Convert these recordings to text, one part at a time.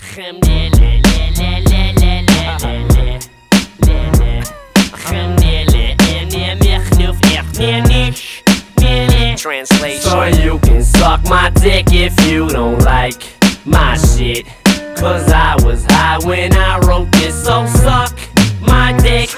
Translation. So you can suck my dick if you don't like my shit, cause I was high when I wrote this, so suck my dick.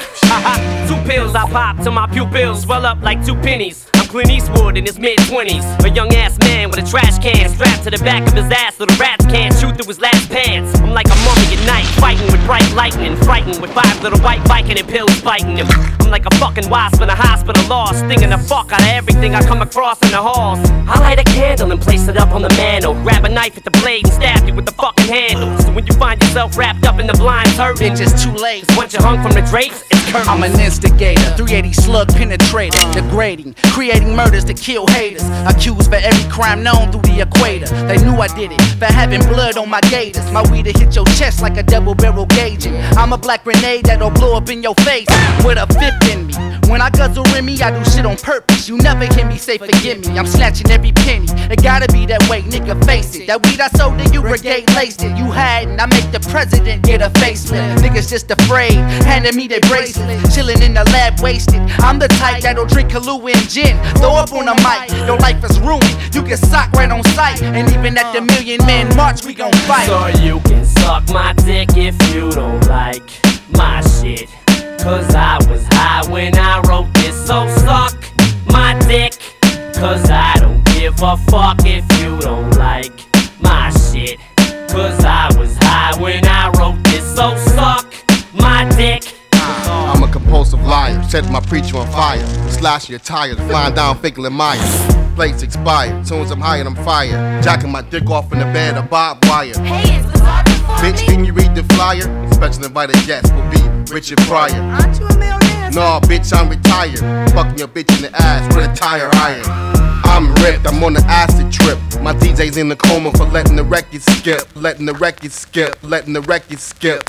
2 pills I pop till my pupils swell up like 2 pennies. I'm Clint Eastwood in his mid-20s, a young ass man with a trash can strapped to the back of his ass so the rats can't shoot through his last pants. I'm like a mummy at night, fighting with bright lightning, frightened with 5 little white Viking and pills biting him. I'm like a fucking wasp in a hospital lost, stinging the fuck out of everything I come across in the halls. I light a candle and place it up on the mantle, grab a knife at the blade and stab you with the fucking handle. So when you find yourself wrapped up in the blind curtain, it's just too late. Once you're hung from the drapes, it's curtains. I'm an instigator, 380 slug penetrator, degrading, creating murders to kill haters. Accused for every crime known through the equator. They knew I did it for having blood on my gators. My weed'll hit your chest like a double barrel gauging. I'm a black grenade that'll blow up in your face with a 5th in me. When I guzzle Remy, I do shit on purpose. You never hear me say forgive me. I'm snatching every penny. It gotta be that way, nigga, face it. That weed I sold to you, brigade laced it. You hadn't, I make the president get a facelift. Niggas just afraid, handing me their bracelet. Chilling in the lab, wasted. I'm the type that'll drink Kahlua and gin. Throw up on the mic, your life is ruined. You get socked right on sight. And even at the Million Man March, we gon' fight. So you can suck my dick if you don't like my shit, cause I was high when I wrote this, so suck my dick, cause I don't give a fuck if you don't like my shit, cause I was high when I wrote this, so suck my dick. I'm a compulsive liar, set my preacher on fire, slash your tires, flying down Finkel and Myers. Plates expired, soon as I'm high and I'm fired, jacking my dick off in the bed of barbed wire. Hey, is Lazard before Bitch, me? can you read the flyer? Special invited guest will be Richard Pryor. Aren't you a millionaire? No, bitch, I'm retired. Fucking your bitch in the ass with a tire iron. I'm ripped, I'm on the acid trip. My DJ's in the coma for letting the record skip. Letting the record skip, letting the record skip.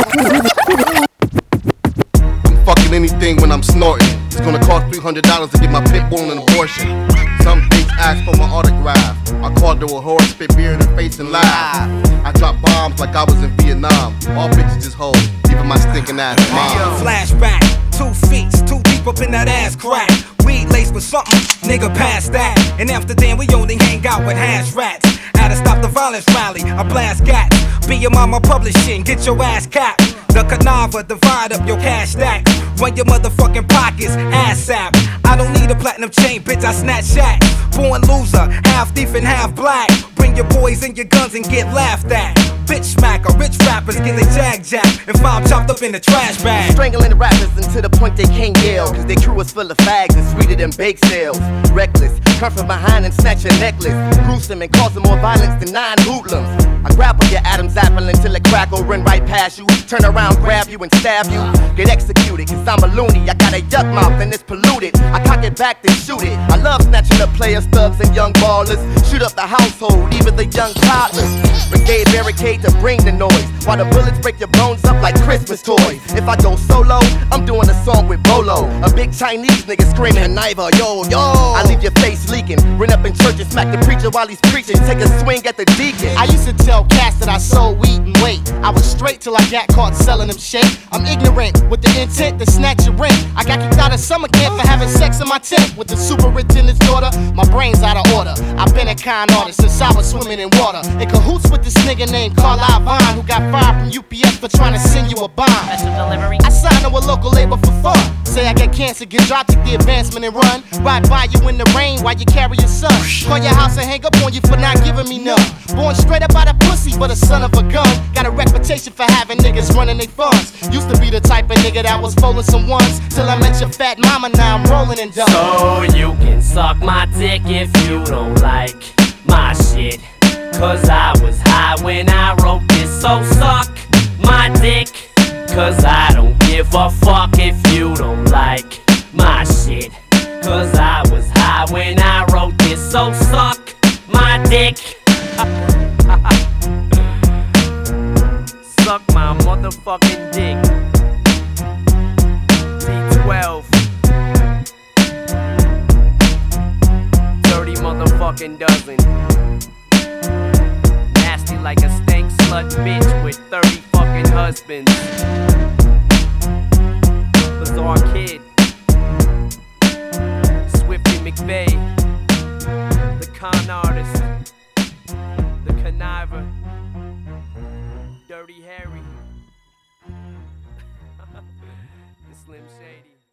I'm fucking anything when I'm snorting. It's gonna cost $300 to get my pit bull an abortion. Some bitch asked for my autograph. I called her a whore, spit beer in her face and laugh. I dropped bombs like I was in Vietnam. All bitches just hoes, even my stinking ass mom. Flashback, 2 feet, too deep up in that ass crack. Weed laced with something, nigga past that. In Amsterdam, we only hang out with hash rats. Had to stop the violence rally, I blast gats. Be your mama publishing, get your ass capped. The Canava, divide up your cash stacks. Run your motherfucking pockets, ass sap. I don't need a platinum chain, bitch, I snatch shack. Born loser, half thief and half black. Bring your boys and your guns and get laughed at. Bitch smacker, rich rappers get their jag and found chopped up in the trash bag. Strangling the rappers until the point they can't yell, cause their crew is full of fags and sweeter than bake sales. Reckless, come from behind and snatch your necklace. Gruesome and causing more violence than 9 hoodlums. I grapple your Adam's apple until it crackle, run right past you. Turn around, grab you and stab you. Get executed, cause I'm a loony. I got a yuck mouth and it's polluted. I cock it back then shoot it. I love snatching up players, thugs and young ballers. Shoot up the household, even the young toddlers. Brigade barricade to bring the noise, while the bullets break your bones up like Christmas toys. If I go solo, I'm doing a song with Bolo. A big Chinese nigga screaming, Niva, yo, yo. I leave your face leaking, run up in church and smack the preacher while he's preaching. Take a swing at the deacon. I used to tell cats that I sold weed and weight. I was straight till I got caught selling them shit. I'm ignorant with the intent to snatch your rent. I got kicked out of summer camp for having sex in my tent with the superintendent's daughter. My brain's out of order. I've been a con artist since I was swimming in water. In cahoots with this nigga named Carlisle Vine, who got fired from UPS for trying to send you a bond. I signed to a local label for fun. Say I get cancer, get dropped, take the advancement and run. Ride by you in the rain while you carry your son. Call your house and hang up on you for not giving me none. Born straight up out of pussy, but a son of a gun. Got a reputation for having niggas running their funds. Used to be the type of nigga that was folding some ones, till I met your fat mama, now I'm rolling and done. So you can suck my dick if you don't like my shit, cause I was high when I wrote this, so suck my dick, cause I don't give a fuck if you don't like my shit, cause I was high when I wrote this, so suck my dick. Suck my motherfucking dick. D12 30 motherfucking dozen. Nasty like a stank slut bitch. with 30 fucking husbands. Bizarre Kid, Swifty McVeigh, the con artist, the conniver, Dirty Harry, the Slim Shady.